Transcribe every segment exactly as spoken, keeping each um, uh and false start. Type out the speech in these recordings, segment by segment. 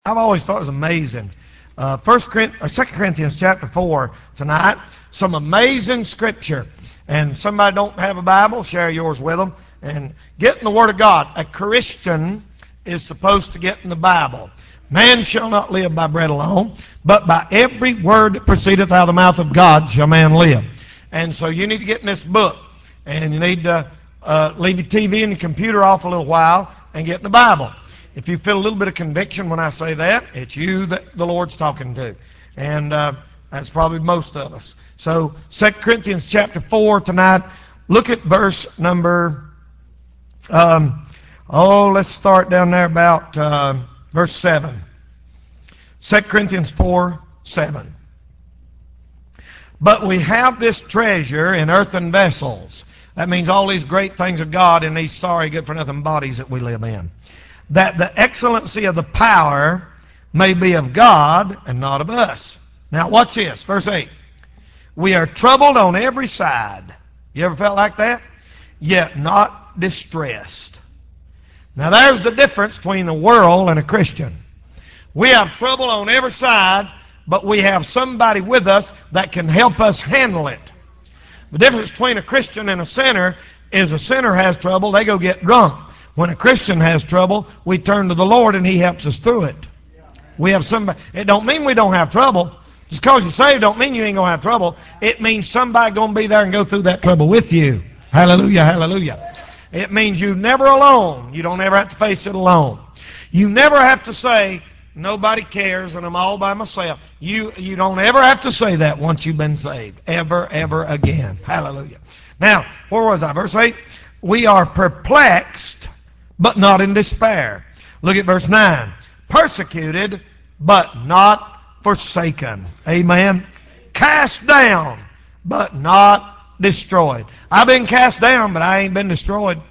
I've always thought it was amazing. Uh, First Corinthians, or Second Corinthians chapter four tonight. Some amazing scripture. And somebody don't have a Bible, share yours with them. And get in the Word of God. A Christian is supposed to get in the Bible. Man shall not live by bread alone, but by every word that proceedeth out of the mouth of God shall man live. And so you need to get in this book. And you need to uh, leave your T V and your computer off a little while and get in the Bible. If you feel a little bit of conviction when I say that, it's you that the Lord's talking to. And uh, that's probably most of us. So Second Corinthians chapter four tonight. Look at verse number, um, oh, let's start down there about uh, verse seven. Second Corinthians four, seven. But we have this treasure in earthen vessels. That means all these great things of God in these sorry, good-for-nothing bodies that we live in. That the excellency of the power may be of God and not of us. Now watch this, verse eight. We are troubled on every side. You ever felt like that? Yet not distressed. Now there's the difference between the world and a Christian. We have trouble on every side, but we have somebody with us that can help us handle it. The difference between a Christian and a sinner is a sinner has trouble, they go get drunk. When a Christian has trouble, we turn to the Lord and He helps us through it. We have somebody. It don't mean we don't have trouble. Just because you're saved don't mean you ain't going to have trouble. It means somebody going to be there and go through that trouble with you. Hallelujah, hallelujah. It means you're never alone. You don't ever have to face it alone. You never have to say, nobody cares and I'm all by myself. You, you don't ever have to say that once you've been saved. Ever, ever again. Hallelujah. Now, where was I? Verse eight. We are perplexed, but not in despair. Look at verse nine. Persecuted, but not forsaken. Amen. Cast down, but not destroyed. I've been cast down, but I ain't been destroyed.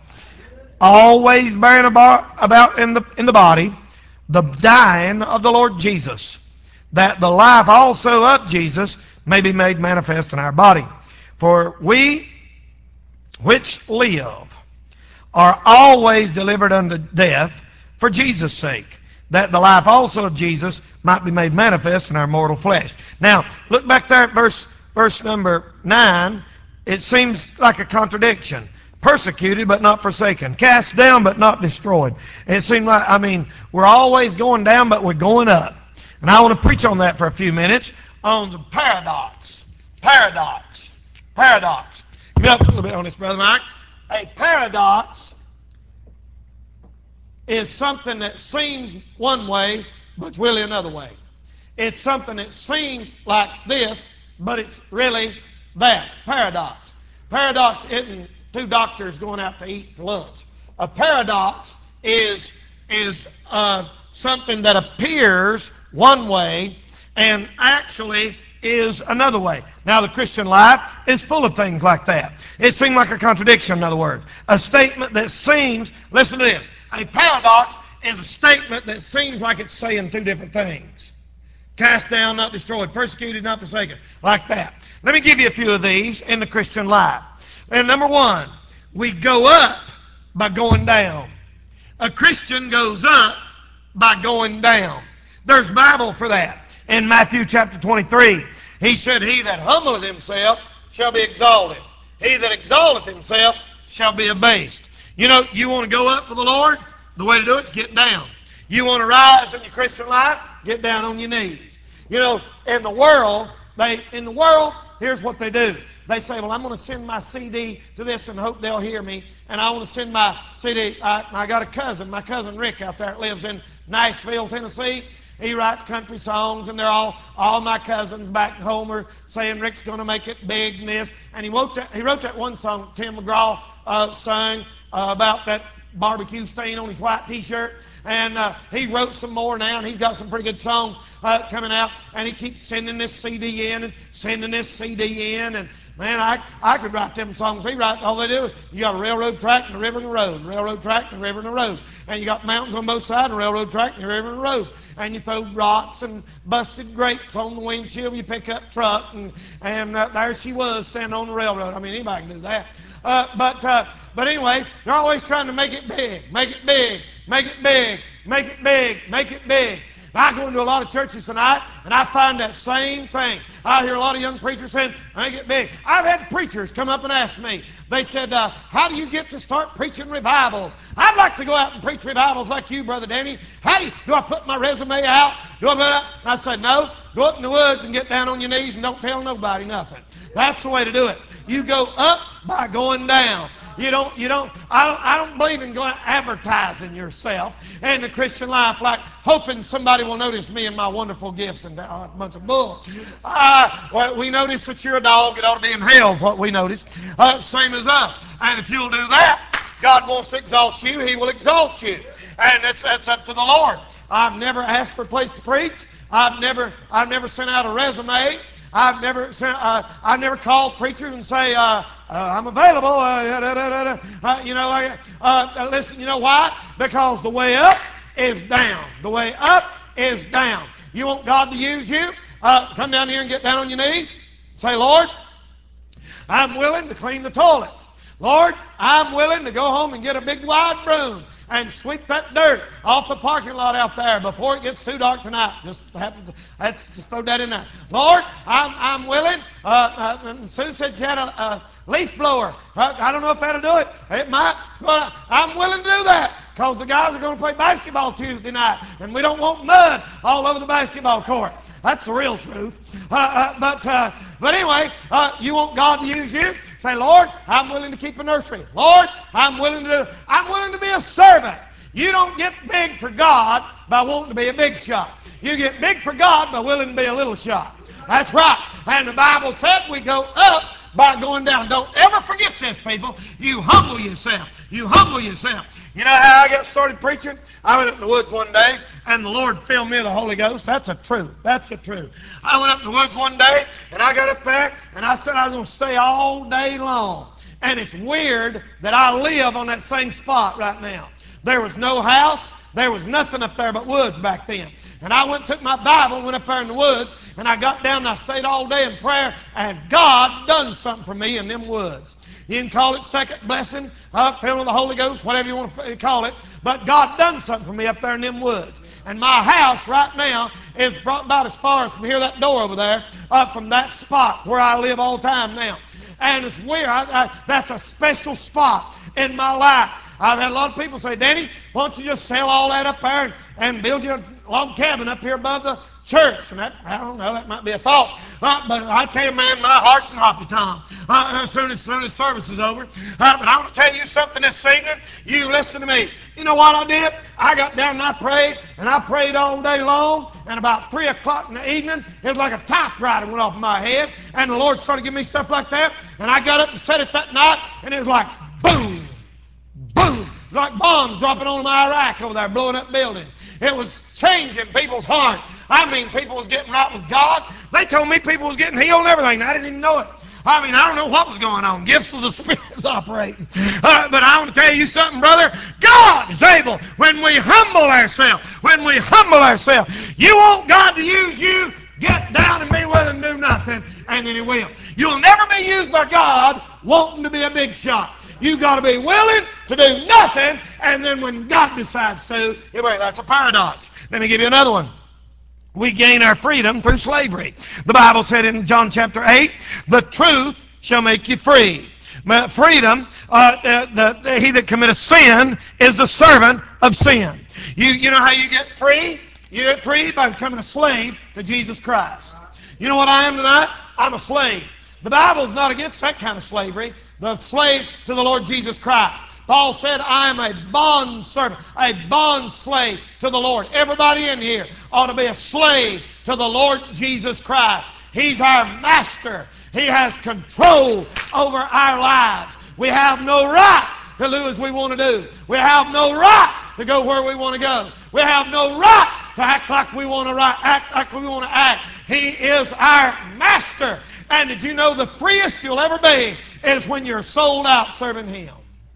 Always bearing about, about in the in the body the dying of the Lord Jesus, that the life also of Jesus may be made manifest in our body. For we which live are always delivered unto death for Jesus' sake, that the life also of Jesus might be made manifest in our mortal flesh. Now, look back there at verse, verse number nine. It seems like a contradiction. Persecuted but not forsaken. Cast down but not destroyed. It seems like, I mean, we're always going down but we're going up. And I want to preach on that for a few minutes on the paradox. Paradox. Paradox. Give me up a little bit on this, Brother Mike. A paradox is something that seems one way, but it's really another way. It's something that seems like this, but it's really that. Paradox. Paradox isn't two doctors going out to eat for lunch. A paradox is, is uh, something that appears one way and actually is another way. Now, the Christian life is full of things like that. It seems like a contradiction, in other words. A statement that seems, listen to this, a paradox is a statement that seems like it's saying two different things. Cast down, not destroyed. Persecuted, not forsaken. Like that. Let me give you a few of these in the Christian life. And number one, we go up by going down. A Christian goes up by going down. There's Bible for that. In Matthew chapter twenty-three, He said, He that humbleth himself shall be exalted. He that exalteth himself shall be abased. You know, you want to go up for the Lord? The way to do it is get down. You want to rise in your Christian life? Get down on your knees. You know, in the world, they in the world, here's what they do. They say, well, I'm going to send my C D to this and hope they'll hear me. And I want to send my C D. I, I got a cousin, my cousin Rick out there that lives in Nashville, Tennessee. He writes country songs, and they're all, all my cousins back home are saying Rick's going to make it big and this. And he wrote that, he wrote that one song Tim McGraw uh, sang uh, about that barbecue stain on his white T-shirt. And uh, he wrote some more now, and he's got some pretty good songs uh, coming out. And he keeps sending this C D in and sending this C D in. And man, I I could write them songs he writes. All they do is you got a railroad track and a river and a road, railroad track and a river and a road, and you got mountains on both sides, and a railroad track and a river and a road. And you throw rocks and busted grapes on the windshield of your pickup truck, and and uh, there she was standing on the railroad. I mean, anybody can do that. Uh, but uh, but anyway, they're always trying to make it big, make it big, make it big, make it big, make it big. I go into a lot of churches tonight, and I find that same thing. I hear a lot of young preachers saying, I get big. I've had preachers come up and ask me, they said, uh, how do you get to start preaching revivals? I'd like to go out and preach revivals like you, Brother Danny. Hey, do I put my resume out? Do I put it out? I said, no. Go up in the woods and get down on your knees and don't tell nobody nothing. That's the way to do it. You go up by going down. You don't, you don't, I don't, I don't believe in going advertising yourself and the Christian life like hoping somebody will notice me and my wonderful gifts and oh, a bunch of bull. Uh, well, we notice that you're a dog. It ought to be in hell is what we notice. Uh, same as us. And if you'll do that, God wants to exalt you. He will exalt you. And it's, it's up to the Lord. I've never asked for a place to preach. I've never, I've never sent out a resume. I've never sent, uh, I've never called preachers and say, uh, uh, I'm available. Uh, da, da, da, da. Uh, you know, like, uh, listen, you know why? Because the way up is down. The way up is down. You want God to use you? Uh, come down here and get down on your knees. Say, Lord, I'm willing to clean the toilets. Lord, I'm willing to go home and get a big wide broom and sweep that dirt off the parking lot out there before it gets too dark tonight. Just happen to, let's just throw that in there. Lord, I'm, I'm willing. Uh, uh, Sue said she had a, a leaf blower. Uh, I don't know if that'll do it. It might. But I'm willing to do that because the guys are going to play basketball Tuesday night, and we don't want mud all over the basketball court. That's the real truth. Uh, uh, but uh, but anyway, uh, you want God to use you? Say, Lord, I'm willing to keep a nursery. Lord, I'm willing to do, I'm willing to be a servant. You don't get big for God by wanting to be a big shot. You get big for God by willing to be a little shot. That's right. And the Bible said we go up by going down. Don't ever forget this, people. You humble yourself. You humble yourself. You know how I got started preaching? I went up in the woods one day, and the Lord filled me with the Holy Ghost. That's a truth. That's a truth. I went up in the woods one day, and I got up there, and I said I was going to stay all day long. And it's weird that I live on that same spot right now. There was no house. There was nothing up there but woods back then. And I went and took my Bible and went up there in the woods, and I got down and I stayed all day in prayer, and God done something for me in them woods. You can call it second blessing, uh, filling with the Holy Ghost, whatever you want to call it, but God done something for me up there in them woods. And my house right now is brought about as far as from here, that door over there, up from that spot where I live all the time now. And it's weird. I, I, that's a special spot in my life. I've had a lot of people say, Danny, why don't you just sell all that up there and, and build you a log cabin up here above the church? And that, I don't know, that might be a thought. Uh, but I tell you, man, my heart's in hoppy tom uh, as soon as, soon as service is over. Uh, but I want to tell you something this evening. You listen to me. You know what I did? I got down and I prayed, and I prayed all day long, and about three o'clock in the evening, it was like a typewriter went off my head, and the Lord started giving me stuff like that, and I got up and said it that night, and it was like, boom, boom. It was like bombs dropping on Iraq over there, blowing up buildings. It was changing people's hearts. I mean, people was getting right with God. They told me people was getting healed and everything. I didn't even know it. I mean, I don't know what was going on. Gifts of the Spirit was operating. Uh, but I want to tell you something, brother. God is able when we humble ourselves. When we humble ourselves. You want God to use you, get down and be willing to do nothing, and then He will. You'll never be used by God wanting to be a big shot. You've got to be willing to do nothing, and then when God decides to, that's a paradox. Let me give you another one. We gain our freedom through slavery. The Bible said in John chapter eight, the truth shall make you free. Freedom, uh, the, the, he that committeth sin is the servant of sin. You, you know how you get free? You get free by becoming a slave to Jesus Christ. You know what I am tonight? I'm a slave. The Bible's not against that kind of slavery. The slave to the Lord Jesus Christ. Paul said, I am a bond servant, a bond slave to the Lord. Everybody in here ought to be a slave to the Lord Jesus Christ. He's our master. He has control over our lives. We have no right to do as we want to do. We have no right to go where we want to go. We have no right to act like we want to act like we want to act. He is our master. And did you know the freest you'll ever be is when you're sold out serving Him?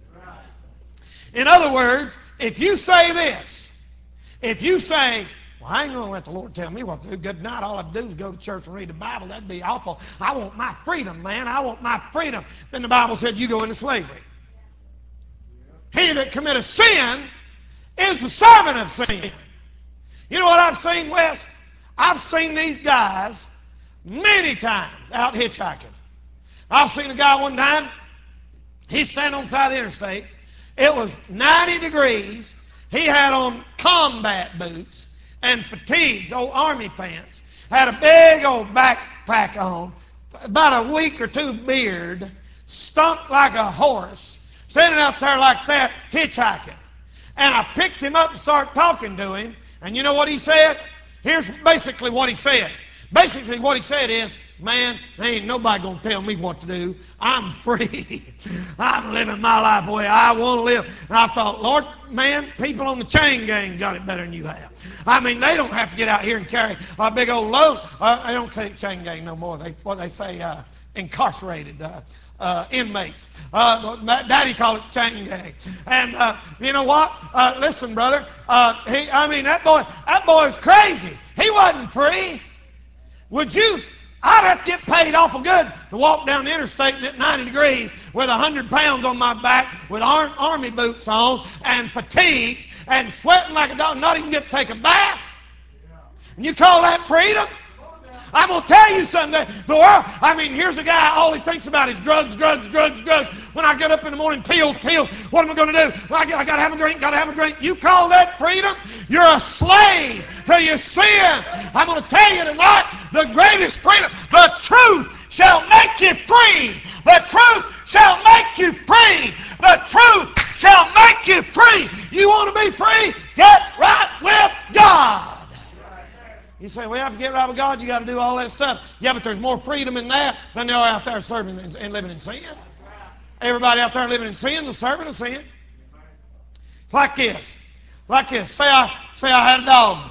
In other words, if you say this, if you say, well, I ain't going to let the Lord tell me what to do. Good night. All I do is go to church and read the Bible. That'd be awful. I want my freedom, man. I want my freedom. Then the Bible said you go into slavery. He that committeth sin is the servant of sin. You know what I've seen, Wes? I've seen these guys many times out hitchhiking. I've seen a guy one time, he's standing on the side of the interstate. It was ninety degrees. He had on combat boots and fatigues, old army pants. Had a big old backpack on, about a week or two beard, stunk like a horse, sitting out there like that, hitchhiking. And I picked him up and started talking to him, and you know what he said? Here's basically what he said. Basically what he said is, man, there ain't nobody going to tell me what to do. I'm free. I'm living my life the way I want to live. And I thought, Lord, man, people on the chain gang got it better than you have. I mean, they don't have to get out here and carry a big old load. Uh, they don't say chain gang no more. They, what they say, uh, incarcerated uh, uh, inmates. Uh, Daddy called it chain gang. And uh, you know what? Uh, listen, brother. Uh, he, I mean, that boy, that boy's crazy. He wasn't free. Would you? I'd have to get paid awful good to walk down the interstate at ninety degrees with one hundred pounds on my back, with ar army boots on, and fatigues, and sweating like a dog, not even get to take a bath. And you call that freedom? I'm going to tell you something. The world, I mean, here's a guy, all he thinks about is drugs, drugs, drugs, drugs. When I get up in the morning, pills, pills. What am I going to do? I, I got to have a drink, got to have a drink. You call that freedom? You're a slave to your sin. I'm going to tell you tonight, the greatest freedom, the truth shall make you free. The truth shall make you free. The truth shall make you free. You want to be free? Get right with God. You say, well, you have to get right with God, you got to do all that stuff. Yeah, but there's more freedom in that than there are out there serving and living in sin. Everybody out there living in sin is serving in sin. It's like this. Like this. Say I, say I had a dog,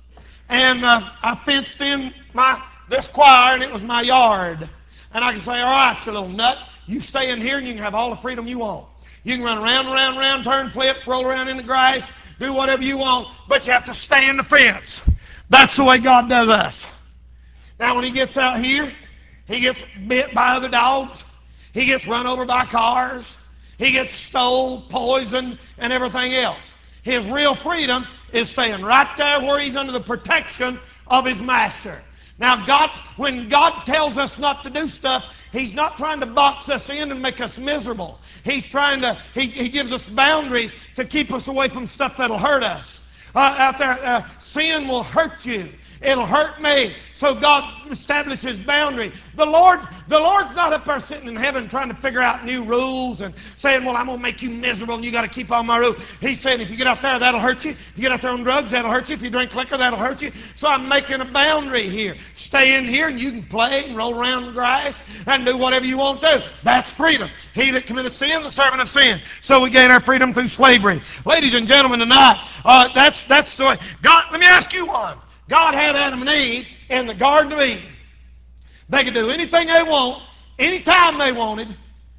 and uh, I fenced in my this choir, and it was my yard. And I can say, all right, you little nut, you stay in here, and you can have all the freedom you want. You can run around, around, around, turn flips, roll around in the grass, do whatever you want, but you have to stay in the fence. That's the way God does us. Now, when he gets out here, he gets bit by other dogs. He gets run over by cars. He gets stole, poisoned, and everything else. His real freedom is staying right there where he's under the protection of his master. Now, God, when God tells us not to do stuff, he's not trying to box us in and make us miserable. He's trying to, he, he gives us boundaries to keep us away from stuff that'll hurt us. Uh, out there, uh, sin will hurt you. It'll hurt me. So God establishes boundary. The Lord, the Lord's not up there sitting in heaven trying to figure out new rules and saying, well, I'm going to make you miserable and you got to keep all my rules. He's saying, if you get out there, that'll hurt you. If you get out there on drugs, that'll hurt you. If you drink liquor, that'll hurt you. So I'm making a boundary here. Stay in here and you can play and roll around in the grass and do whatever you want to. That's freedom. He that committeth sin, the servant of sin. So we gain our freedom through slavery. Ladies and gentlemen, tonight, uh, that's, that's the way. God, let me ask you one. God had Adam and Eve in the Garden of Eden. They could do anything they want, anytime they wanted,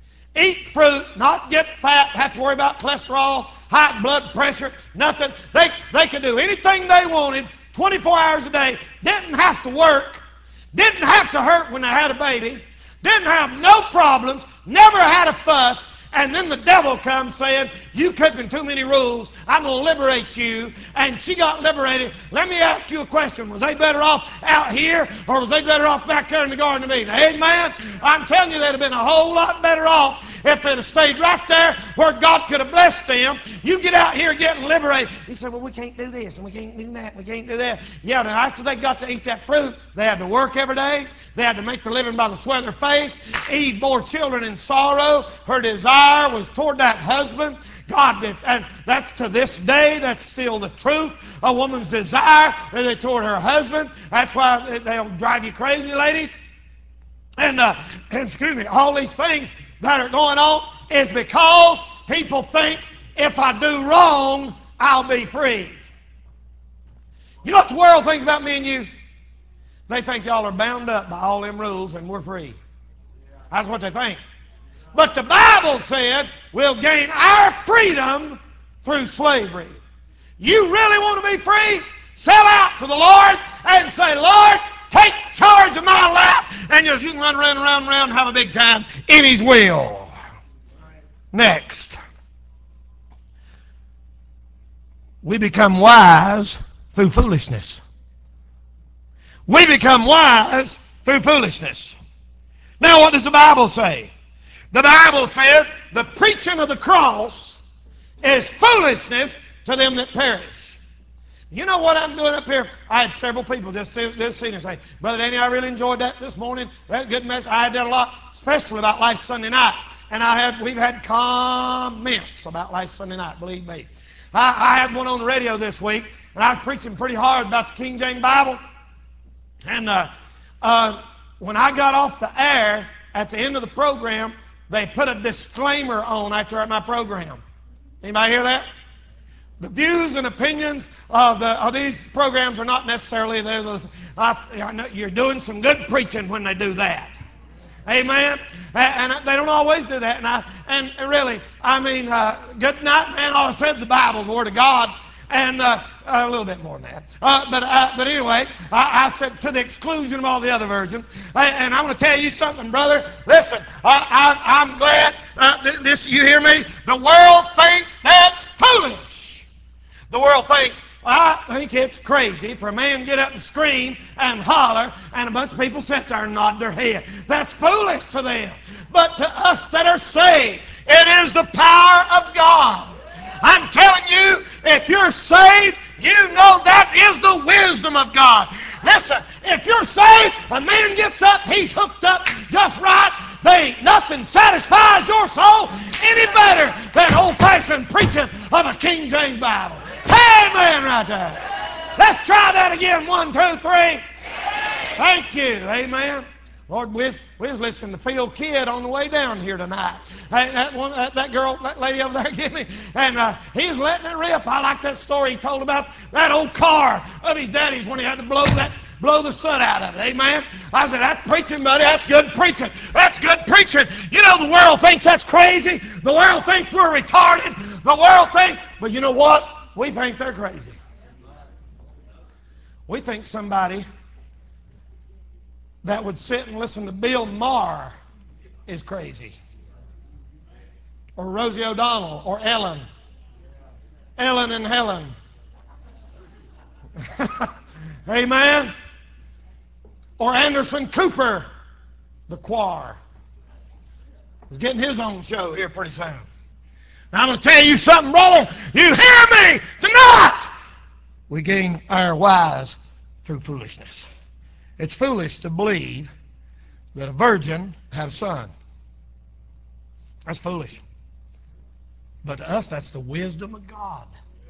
eat fruit, not get fat, have to worry about cholesterol, high blood pressure, nothing. They, they could do anything they wanted twenty-four hours a day, didn't have to work, didn't have to hurt when they had a baby, didn't have no problems, never had a fuss. And then the devil comes saying, you cooking too many rules, I'm going to liberate you. And she got liberated. Let me ask you a question. Was they better off out here, or was they better off back there in the Garden of Eden? Amen? I'm telling you, they'd have been a whole lot better off if they'd have stayed right there where God could have blessed them. You get out here getting liberated. You say, well, we can't do this, and we can't do that, and we can't do that. Yeah, but after they got to eat that fruit, they had to work every day. They had to make their living by the sweat of their face. Eve bore children in sorrow. Her desire was toward that husband. God did, and that's to this day, that's still the truth. A woman's desire is toward her husband. That's why they'll drive you crazy, ladies. And, uh, and excuse me, all these things that are going on is because people think if I do wrong, I'll be free. You know what the world thinks about me and you? They think y'all are bound up by all them rules and we're free. That's what they think. But the Bible said we'll gain our freedom through slavery. You really want to be free? Sell out to the Lord and say, Lord, take charge of my life. And you can run around, around, around and have a big time in His will. Next. We become wise through foolishness. We become wise through foolishness. Now what does the Bible say? The Bible says the preaching of the cross is foolishness to them that perish. You know what I'm doing up here? I had several people just this evening say, Brother Danny, I really enjoyed that this morning. That good message. I had that a lot, especially about last Sunday night. And I had we've had comments about last Sunday night, believe me. I, I had one on the radio this week, and I was preaching pretty hard about the King James Bible. And uh, uh, when I got off the air at the end of the program, they put a disclaimer on after my program. Anybody hear that? The views and opinions of, the, of these programs are not necessarily those. I, I know you're doing some good preaching when they do that. Amen. And, and they don't always do that. And I and really, I mean, uh, good night, man. All I said the Bible, the Word of God, and uh, a little bit more than that. Uh, but uh, but anyway, I, I said to the exclusion of all the other versions. And I'm going to tell you something, brother. Listen, I, I, I'm glad. Uh, this you hear me? The world thinks that's foolish. The world thinks. I think it's crazy for a man to get up and scream and holler and a bunch of people sit there and nod their head. That's foolish to them. But to us that are saved, it is the power of God. I'm telling you, if you're saved, you know that is the wisdom of God. Listen, if you're saved, a man gets up, he's hooked up just right. They ain't nothing satisfies your soul any better than old-fashioned preaching of a King James Bible. Say amen right there. Let's try that again. One, two, three. Thank you. Amen. Lord, we was, we was listening to Phil Kidd on the way down here tonight. Hey, that one, that, that girl, that lady over there, give me, and uh, he was letting it rip. I like that story he told about that old car of his daddy's when he had to blow that, blow the soot out of it. Amen. I said, that's preaching, buddy. That's good preaching. That's good preaching. You know, the world thinks that's crazy. The world thinks we're retarded. The world thinks, but you know what? We think they're crazy. We think somebody that would sit and listen to Bill Maher is crazy. Or Rosie O'Donnell, or Ellen. Ellen and Helen. Amen. Or Anderson Cooper, the choir. He's getting his own show here pretty soon. Now I'm going to tell you something, brother. You hear me tonight? We gain our wise through foolishness. It's foolish to believe that a virgin had a son. That's foolish. But to us, that's the wisdom of God.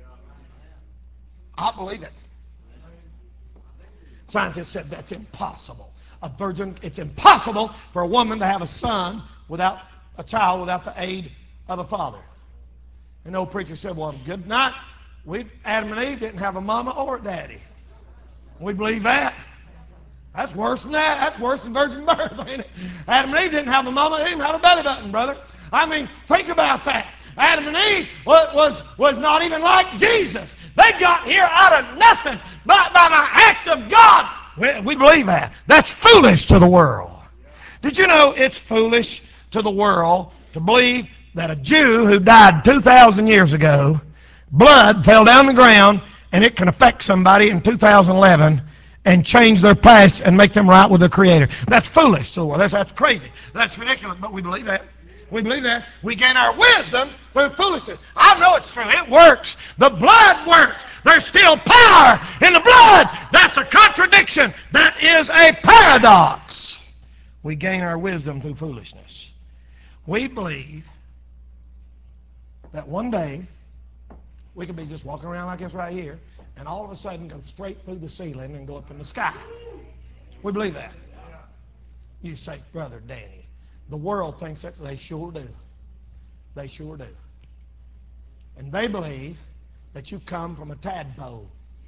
I believe it. Scientists said that's impossible. A virgin, it's impossible for a woman to have a son without a child without the aid of a father. And the old preacher said, well, good night. We, Adam and Eve didn't have a mama or a daddy. We believe that. That's worse than that. That's worse than virgin birth, ain't it? Adam and Eve didn't have a mama. They didn't have a belly button, brother. I mean, think about that. Adam and Eve was, was, was not even like Jesus. They got here out of nothing by, by the act of God. We, we believe that. That's foolish to the world. Did you know it's foolish to the world to believe that a Jew who died two thousand years ago, blood fell down the ground, and it can affect somebody in two thousand eleven and change their past and make them right with their Creator? That's foolish to the world. That's, that's crazy. That's ridiculous, but we believe that. We believe that. We gain our wisdom through foolishness. I know it's true. It works. The blood works. There's still power in the blood. That's a contradiction. That is a paradox. We gain our wisdom through foolishness. We believe that one day we could be just walking around like this right here and all of a sudden go straight through the ceiling and go up in the sky. We believe that. You say, Brother Danny, the world thinks that. They sure do. They sure do. And they believe that you come from a tadpole.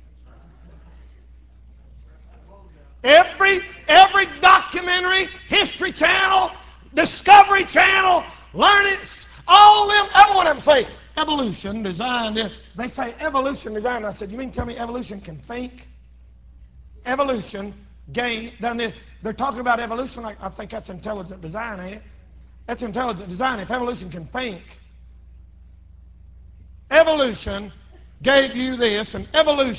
Every, every documentary, History Channel, Discovery Channel, Learn It, all them, every one of them say evolution, design. They say evolution, design. I said, you mean tell me evolution can think? Evolution, gain, down there. They're talking about evolution like, I think that's intelligent design, ain't it? That's intelligent design if evolution can think. Evolution gave you this, and evolution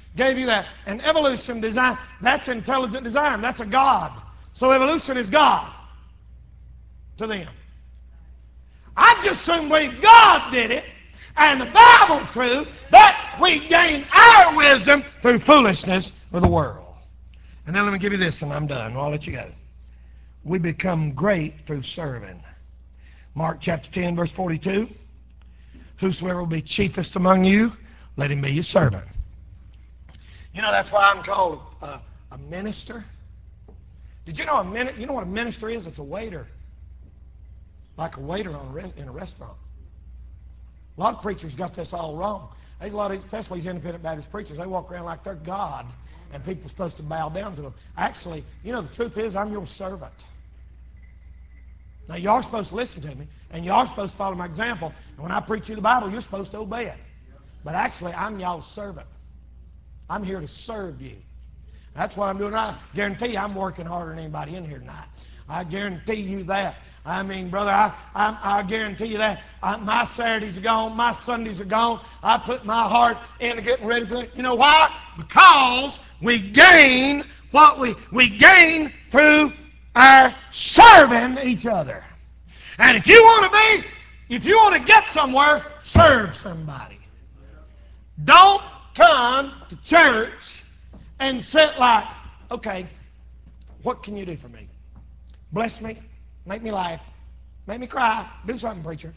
gave you that. And evolution design, that's intelligent design. That's a God. So evolution is God to them. I just assume believe God did it, and the Bible's true, that we gain our wisdom through foolishness of the world. And then let me give you this, and I'm done. I'll let you go. We become great through serving. Mark chapter ten, verse forty-two. Whosoever will be chiefest among you, let him be your servant. You know, that's why I'm called a, a minister. Did you know a min- You know what a minister is? It's a waiter. Like a waiter on a re- in a restaurant. A lot of preachers got this all wrong. There's a lot of, especially these independent Baptist preachers, they walk around like they're God, and people are supposed to bow down to them. Actually, you know, the truth is, I'm your servant. Now, you are supposed to listen to me, and you are supposed to follow my example. And when I preach you the Bible, you're supposed to obey it. But actually, I'm y'all's servant. I'm here to serve you. That's what I'm doing. I guarantee you I'm working harder than anybody in here tonight. I guarantee you that. I mean, brother, I, I, I guarantee you that. I, my Saturdays are gone. My Sundays are gone. I put my heart into getting ready for it. You know why? Because we gain what we, we gain through our serving each other. And if you want to be, if you want to get somewhere, serve somebody. Don't come to church and sit like, okay, what can you do for me? Bless me, make me laugh, make me cry, do something, preacher.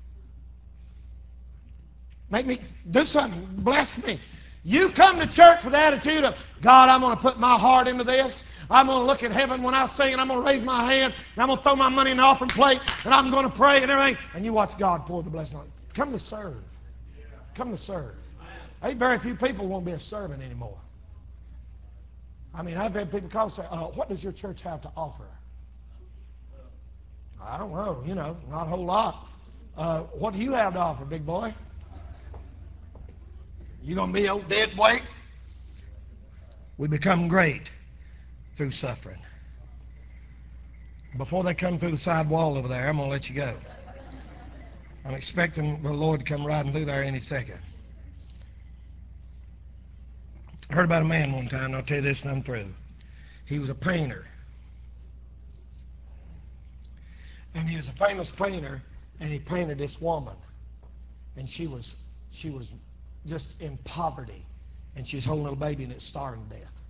Make me, do something, bless me. You come to church with the attitude of, God, I'm going to put my heart into this. I'm going to look at heaven when I sing, and I'm going to raise my hand, and I'm going to throw my money in the offering plate, and I'm going to pray and everything. And you watch God pour the blessing on you. Come to serve. Come to serve. Ain't very few people won't be a servant anymore. I mean, I've had people call and say, uh, what does your church have to offer? I don't know, you know, not a whole lot. Uh, what do you have to offer, big boy? You going to be old dead weight? We become great through suffering. Before they come through the side wall over there, I'm going to let you go. I'm expecting the Lord to come riding through there any second. I heard about a man one time, and I'll tell you this and I'm through. He was a painter. And he was a famous painter, and he painted this woman. And she was she was just in poverty. And she was holding a little baby, and it's starving to death.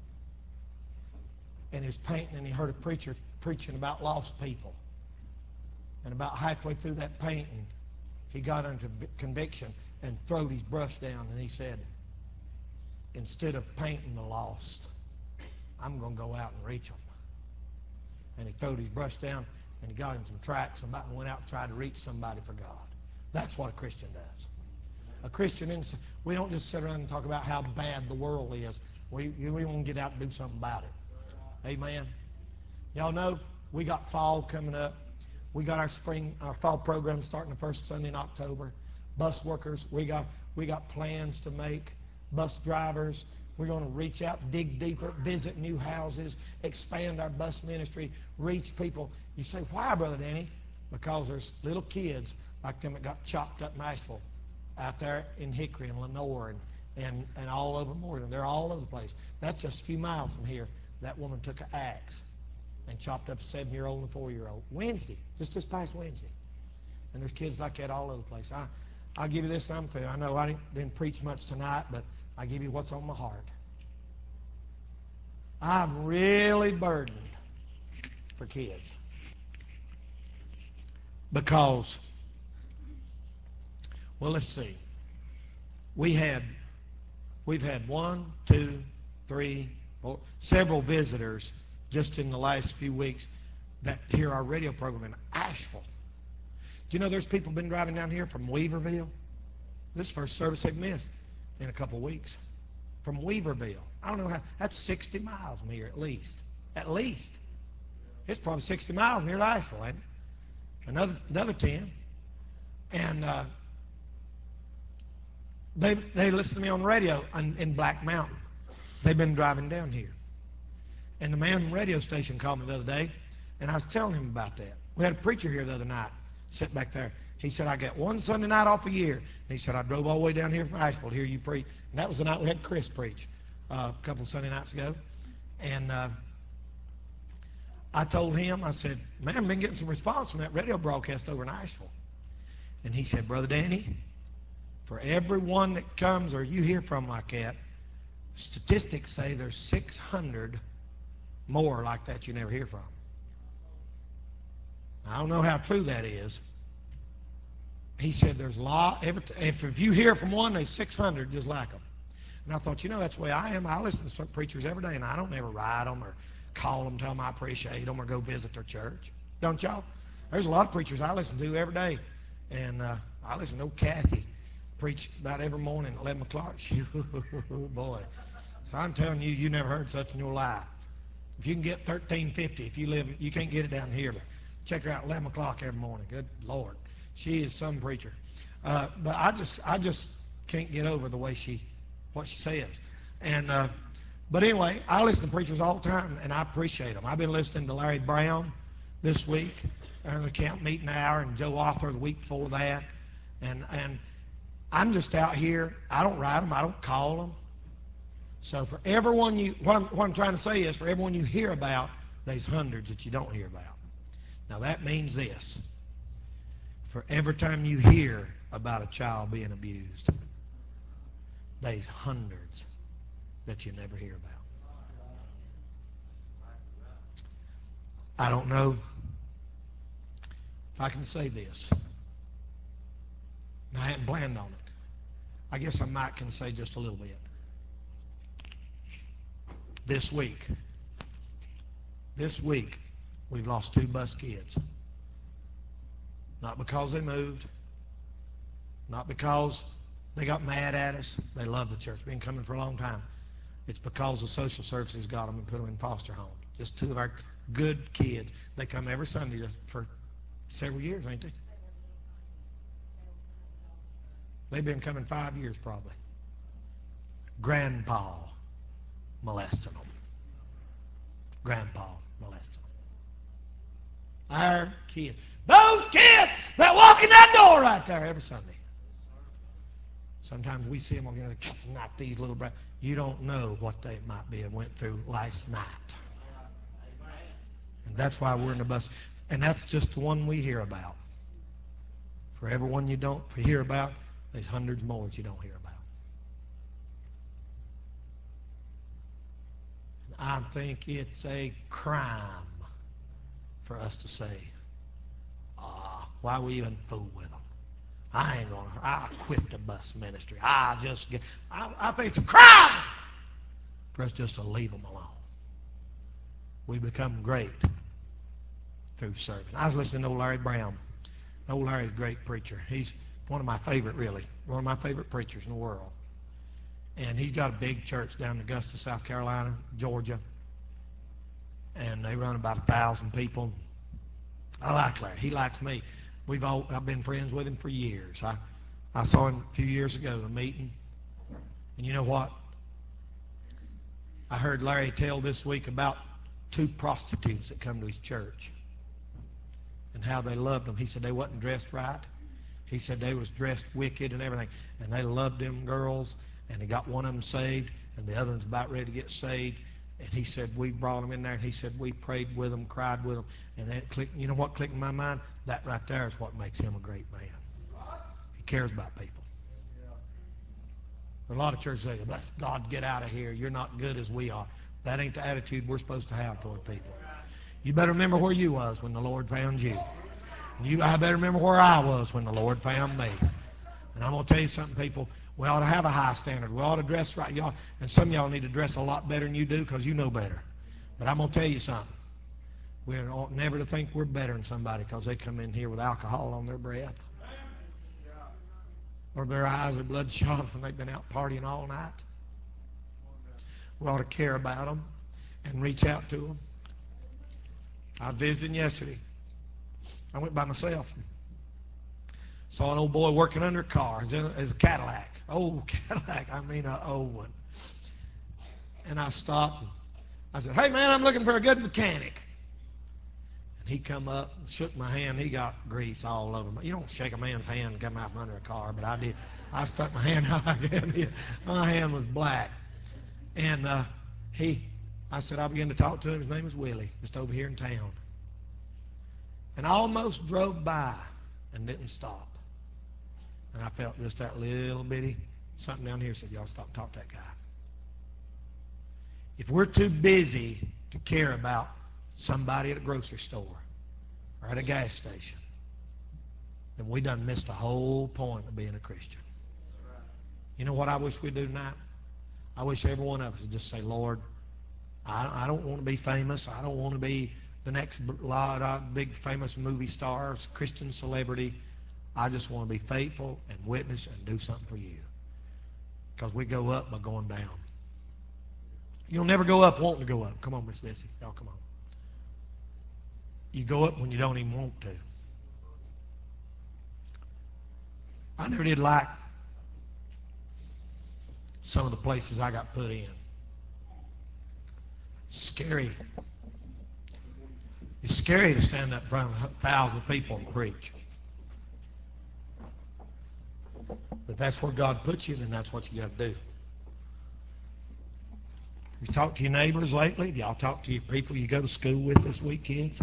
And he was painting, and he heard a preacher preaching about lost people. And about halfway through that painting, he got under conviction and throwed his brush down, and he said, instead of painting the lost, I'm going to go out and reach them. And he throwed his brush down, and he got in some tracks and went out and tried to reach somebody for God. That's what a Christian does. A Christian, we don't just sit around and talk about how bad the world is. We, we want to get out and do something about it. Amen. Y'all know we got fall coming up. We got our spring, our fall program starting the first Sunday in October. Bus workers, we got we got plans to make. Bus drivers, we're going to reach out, dig deeper, visit new houses, expand our bus ministry, reach people. You say, why, Brother Danny? Because there's little kids like them that got chopped up in Asheville out there in Hickory and Lenore and, and, and all over Morgan. They're all over the place. That's just a few miles from here. That woman took an axe and chopped up a seven-year-old and a four-year-old. Wednesday, just this past Wednesday. And there's kids like that all over the place. I, I'll give you this, and I'm through. I know I didn't, didn't preach much tonight, but I give you what's on my heart. I'm really burdened for kids. Because, well, let's see. We had, we've had one, two, three, four, several visitors just in the last few weeks that hear our radio program in Asheville. Do you know there's people been driving down here from Weaverville? This first service they've missed in a couple of weeks. From Weaverville. I don't know how, that's sixty miles from here at least. At least. It's probably sixty miles near Asheville, ain't it? Another, another ten. And uh, they, they listen to me on the radio in, in Black Mountain. They've been driving down here. And the man on the radio station called me the other day, and I was telling him about that. We had a preacher here the other night, sit back there, He said, I get one Sunday night off a year. And he said, I drove all the way down here from Asheville to hear you preach. And that was the night we had Chris preach uh, a couple of Sunday nights ago. And uh, I told him, I said, man, I've been getting some response from that radio broadcast over in Asheville. And he said, Brother Danny, for everyone that comes or you hear from like that, statistics say there's six hundred more like that you never hear from. I don't know how true that is. He said there's a lot. Every, if, if you hear from one, there's six hundred just like them. And I thought, you know, that's the way I am. I listen to some preachers every day, and I don't ever write them or call them, tell them I appreciate them, or go visit their church. Don't y'all? There's a lot of preachers I listen to every day. And uh, I listen to old Kathy preach about every morning at eleven o'clock. Boy, I'm telling you, you never heard such in your life. If you can get thirteen fifty, if you live, you can't get it down here, but check her out at eleven o'clock every morning. Good Lord. She is some preacher. Uh, but I just I just can't get over the way she, what she says. And uh, But anyway, I listen to preachers all the time, and I appreciate them. I've been listening to Larry Brown this week, and the camp meeting hour, and Joe Arthur the week before that. And and I'm just out here. I don't write them. I don't call them. So for everyone you, what I'm, what I'm trying to say is, for everyone you hear about, there's hundreds that you don't hear about. Now that means this. For every time you hear about a child being abused, there's hundreds that you never hear about. I don't know if I can say this. And I hadn't planned on it. I guess I might can say just a little bit. This week, this week, we've lost two bus kids. Not because they moved, not because they got mad at us. They love the church, been coming for a long time. It's because the social services got them and put them in foster homes. Just two of our good kids. They come every Sunday for several years, ain't they? They've been coming five years probably. Grandpa molesting them. Grandpa molesting them. Our kids. Those kids that walk in that door right there every Sunday. Sometimes we see them on the not these little brats. You don't know what they might be and went through last night. And that's why we're in the bus. And that's just the one we hear about. For everyone you don't hear about, there's hundreds more that you don't hear about. And I think it's a crime for us to say, ah, why we even fool with them? I ain't gonna, I quit the bus ministry. I just get, I, I think it's a crime for us just to leave them alone. We become great through serving. I was listening to old Larry Brown. Old Larry's a great preacher. He's one of my favorite, really, one of my favorite preachers in the world. And he's got a big church down in Augusta, South Carolina, Georgia. And they run about a thousand people. I like Larry. He likes me. We've all, I've been friends with him for years. I, I saw him a few years ago at a meeting. And you know what? I heard Larry tell this week about two prostitutes that come to his church and how they loved them. He said they wasn't dressed right. He said they was dressed wicked and everything. And they loved them girls. And they got one of them saved. And the other one's about ready to get saved. And he said, we brought them in there, and he said, we prayed with them, cried with them, and then it clicked. You know what clicked in my mind? That right there is what makes him a great man. He cares about people. A lot of churches say, let God get out of here. You're not good as we are. That ain't the attitude we're supposed to have toward people. You better remember where you was when the Lord found you. And you, I better remember where I was when the Lord found me. And I'm going to tell you something, people. We ought to have a high standard. We ought to dress right. Y'all, and some of y'all need to dress a lot better than you do because you know better. But I'm going to tell you something. We ought never to think we're better than somebody because they come in here with alcohol on their breath. Or their eyes are bloodshot and they've been out partying all night. We ought to care about them and reach out to them. I was visiting yesterday. I went by myself. Saw an old boy working under a car. It's a Cadillac. Old Cadillac. I mean an old one. And I stopped. And I said, hey, man, I'm looking for a good mechanic. He come up, shook my hand. He got grease all over me. You don't shake a man's hand and come out from under a car, but I did. I stuck my hand out like that. My hand was black. And uh, he, I said, I began to talk to him. His name was Willie, just over here in town. And I almost drove by and didn't stop. And I felt just that little bitty something down here said, y'all stop and talk to that guy. If we're too busy to care about somebody at a grocery store or at a gas station, then we done missed the whole point of being a Christian. You know what I wish we'd do tonight? I wish every one of us would just say, Lord, I, I don't want to be famous. I don't want to be the next lot of big famous movie star, Christian celebrity. I just want to be faithful and witness and do something for you. Because we go up by going down. You'll never go up wanting to go up. Come on, Miss Bessie. Y'all come on. You go up when you don't even want to. I never did like some of the places I got put in. Scary. It's scary to stand up in front of a thousand people and preach. But that's where God puts you, then that's what you got to do. You talked to your neighbors lately? Y'all talk to your people you go to school with this week, kids?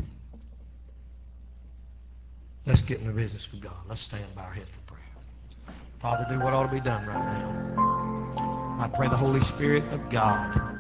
Let's get in the business with God. Let's stand by our head for prayer. Father, do what ought to be done right now. I pray the Holy Spirit of God